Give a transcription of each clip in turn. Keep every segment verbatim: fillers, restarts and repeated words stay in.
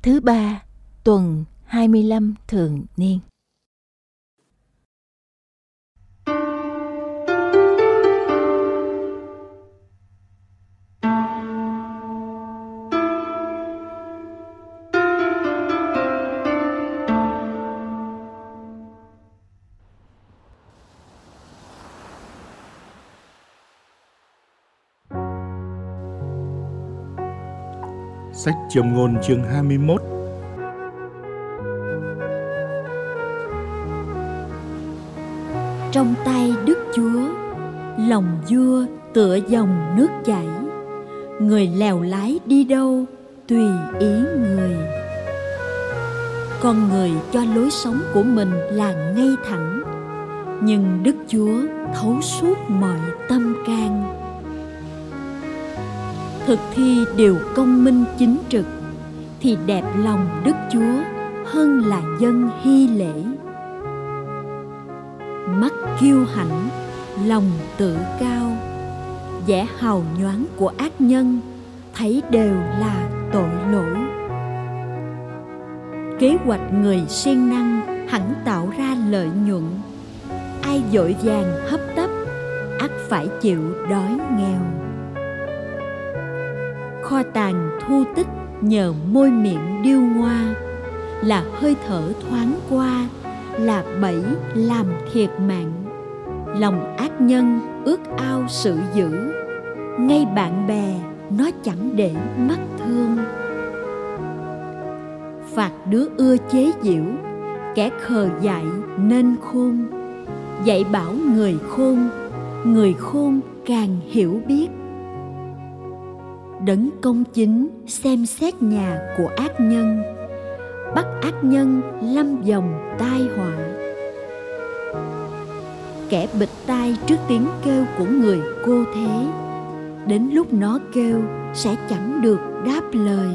Thứ ba, tuần hai mươi lăm thường niên. Sách Châm ngôn chương hai mươi mốt. Trong tay Đức Chúa, lòng vua tựa dòng nước chảy, người lèo lái đi đâu tùy ý người. Con người cho lối sống của mình là ngay thẳng, nhưng Đức Chúa thấu suốt mọi tâm can. Thực thi điều công minh chính trực thì đẹp lòng Đức Chúa hơn là dân hy lễ. Mắt kiêu hãnh, lòng tự cao, vẻ hào nhoáng của ác nhân thấy đều là tội lỗi. Kế hoạch người siêng năng hẳn tạo ra lợi nhuận, ai vội vàng hấp tấp ắt phải chịu đói nghèo. Kho tàng thu tích nhờ môi miệng điêu ngoa, là hơi thở thoáng qua, là bẫy làm thiệt mạng. Lòng ác nhân ước ao sự dữ, ngay bạn bè nó chẳng để mắt thương. Phạt đứa ưa chế giễu, kẻ khờ dại nên khôn. Dạy bảo người khôn, người khôn càng hiểu biết. Đấng công chính xem xét nhà của ác nhân, bắt ác nhân lâm vòng tai họa. Kẻ bịt tai trước tiếng kêu của người cô thế, đến lúc nó kêu sẽ chẳng được đáp lời.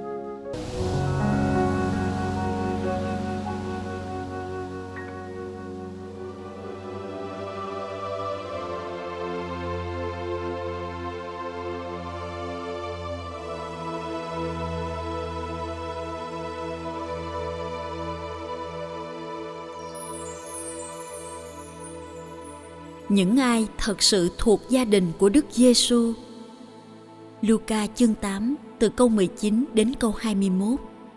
Những ai thật sự thuộc gia đình của Đức Giêsu. Luca chương tám từ câu mười chín đến câu hai mươi mốt.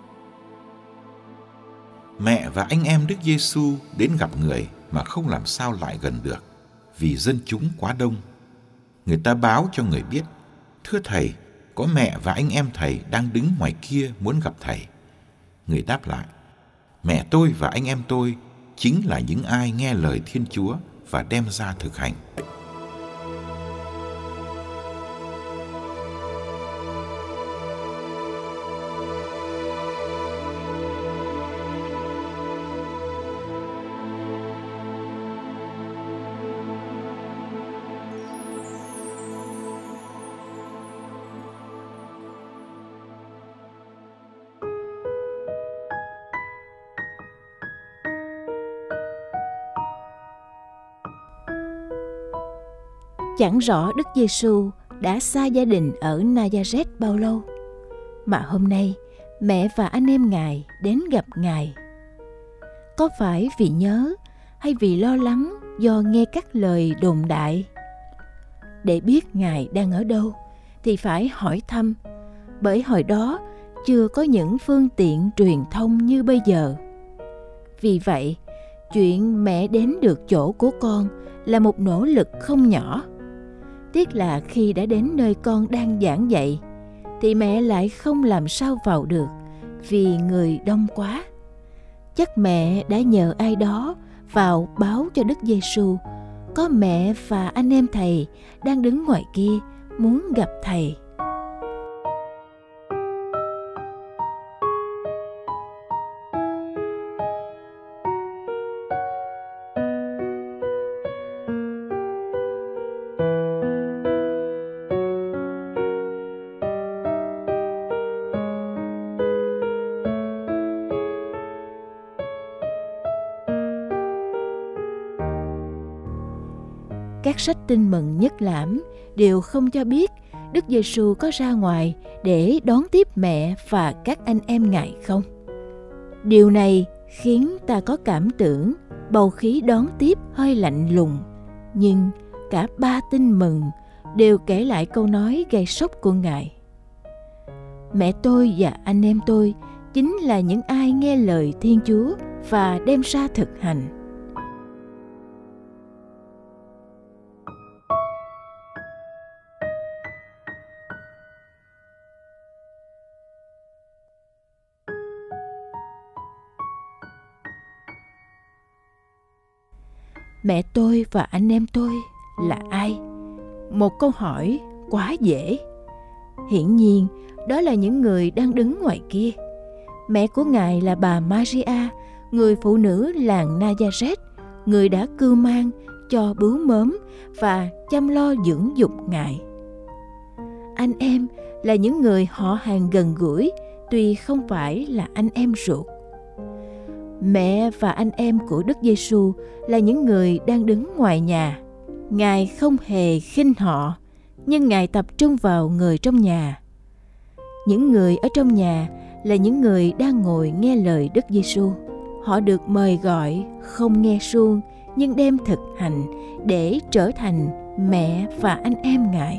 Mẹ và anh em Đức Giêsu đến gặp người mà không làm sao lại gần được, vì dân chúng quá đông. Người ta báo cho người biết: Thưa thầy, có mẹ và anh em thầy đang đứng ngoài kia muốn gặp thầy. Người đáp lại: Mẹ tôi và anh em tôi chính là những ai nghe lời Thiên Chúa và đem ra thực hành. Chẳng rõ Đức Giêsu đã xa gia đình ở Na-gia-rét bao lâu, mà hôm nay mẹ và anh em Ngài đến gặp Ngài. Có phải vì nhớ hay vì lo lắng do nghe các lời đồn đại? Để biết Ngài đang ở đâu thì phải hỏi thăm, bởi hồi đó chưa có những phương tiện truyền thông như bây giờ. Vì vậy, chuyện mẹ đến được chỗ của con là một nỗ lực không nhỏ. Tiếc là khi đã đến nơi con đang giảng dạy thì mẹ lại không làm sao vào được vì người đông quá. Chắc mẹ đã nhờ ai đó vào báo cho Đức Giêsu có mẹ và anh em thầy đang đứng ngoài kia muốn gặp thầy. Các sách Tin Mừng Nhất Lãm đều không cho biết Đức Giêsu có ra ngoài để đón tiếp mẹ và các anh em Ngài không? Điều này khiến ta có cảm tưởng bầu khí đón tiếp hơi lạnh lùng, nhưng cả ba tin mừng đều kể lại câu nói gây sốc của Ngài. Mẹ tôi và anh em tôi chính là những ai nghe lời Thiên Chúa và đem ra thực hành. Mẹ tôi và anh em tôi là ai? Một câu hỏi quá dễ. Hiển nhiên, đó là những người đang đứng ngoài kia. Mẹ của Ngài là bà Maria, người phụ nữ làng Nazareth, người đã cưu mang, cho bú mớm và chăm lo dưỡng dục Ngài. Anh em là những người họ hàng gần gũi, tuy không phải là anh em ruột. Mẹ và anh em của Đức Giêsu là những người đang đứng ngoài nhà. Ngài không hề khinh họ, nhưng Ngài tập trung vào người trong nhà. Những người ở trong nhà là những người đang ngồi nghe lời Đức Giêsu. Họ được mời gọi không nghe suông, nhưng đem thực hành để trở thành mẹ và anh em Ngài.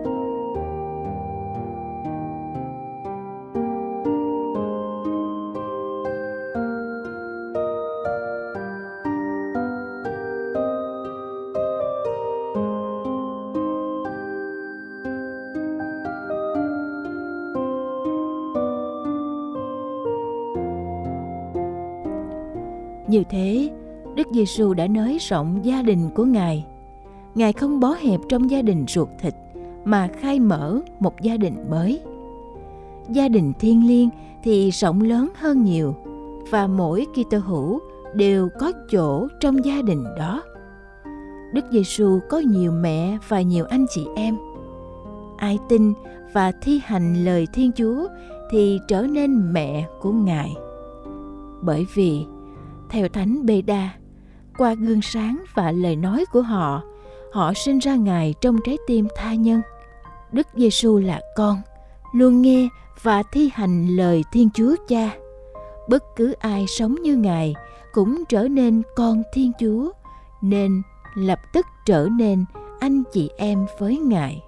Như thế, Đức Giêsu đã nới rộng gia đình của Ngài. Ngài không bó hẹp trong gia đình ruột thịt, mà khai mở một gia đình mới. Gia đình thiêng liêng thì rộng lớn hơn nhiều, và mỗi Kitô hữu đều có chỗ trong gia đình đó. Đức Giêsu có nhiều mẹ và nhiều anh chị em. Ai tin và thi hành lời Thiên Chúa thì trở nên mẹ của Ngài. Bởi vì theo Thánh Bê-đa, qua gương sáng và lời nói của họ, họ sinh ra Ngài trong trái tim tha nhân. Đức Giêsu là con, luôn nghe và thi hành lời Thiên Chúa Cha. Bất cứ ai sống như Ngài cũng trở nên con Thiên Chúa, nên lập tức trở nên anh chị em với Ngài.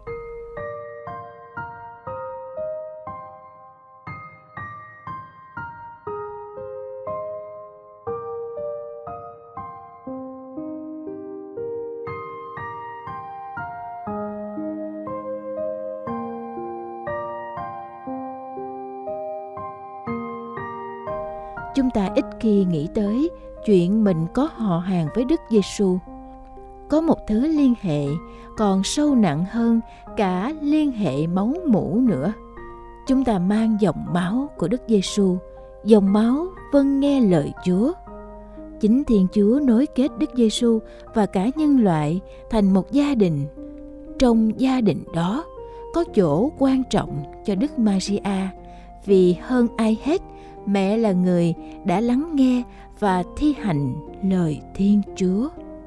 Chúng ta ít khi nghĩ tới chuyện mình có họ hàng với Đức Giêsu. Có một thứ liên hệ còn sâu nặng hơn cả liên hệ máu mủ nữa. Chúng ta mang dòng máu của Đức Giêsu, dòng máu vâng nghe lời Chúa. Chính Thiên Chúa nối kết Đức Giêsu và cả nhân loại thành một gia đình. Trong gia đình đó có chỗ quan trọng cho Đức Maria, vì hơn ai hết, mẹ là người đã lắng nghe và thi hành lời Thiên Chúa.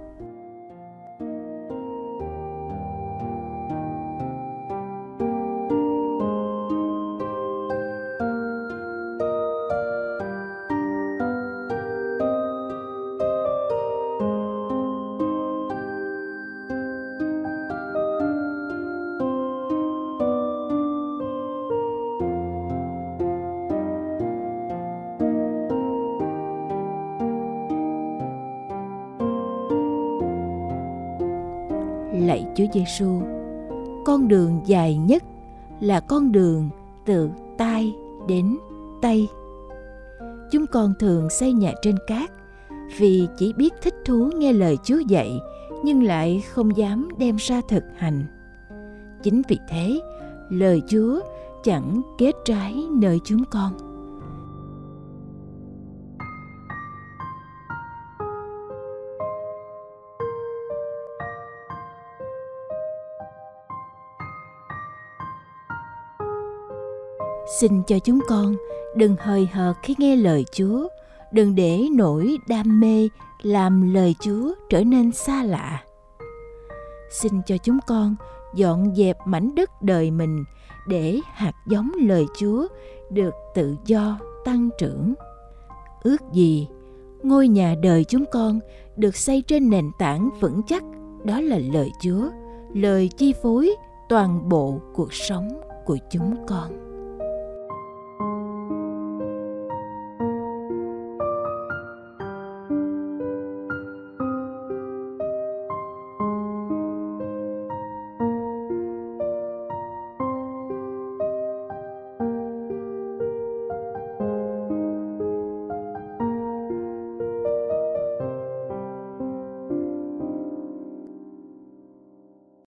Lạy Chúa Giêsu, con đường dài nhất là con đường từ Tai đến Tây. Chúng con thường xây nhà trên cát vì chỉ biết thích thú nghe lời Chúa dạy, nhưng lại không dám đem ra thực hành. Chính vì thế, lời Chúa chẳng kết trái nơi chúng con. Xin cho chúng con đừng hời hợt khi nghe lời Chúa, đừng để nỗi đam mê làm lời Chúa trở nên xa lạ. Xin cho chúng con dọn dẹp mảnh đất đời mình để hạt giống lời Chúa được tự do tăng trưởng. Ước gì ngôi nhà đời chúng con được xây trên nền tảng vững chắc, đó là lời Chúa, lời chi phối toàn bộ cuộc sống của chúng con.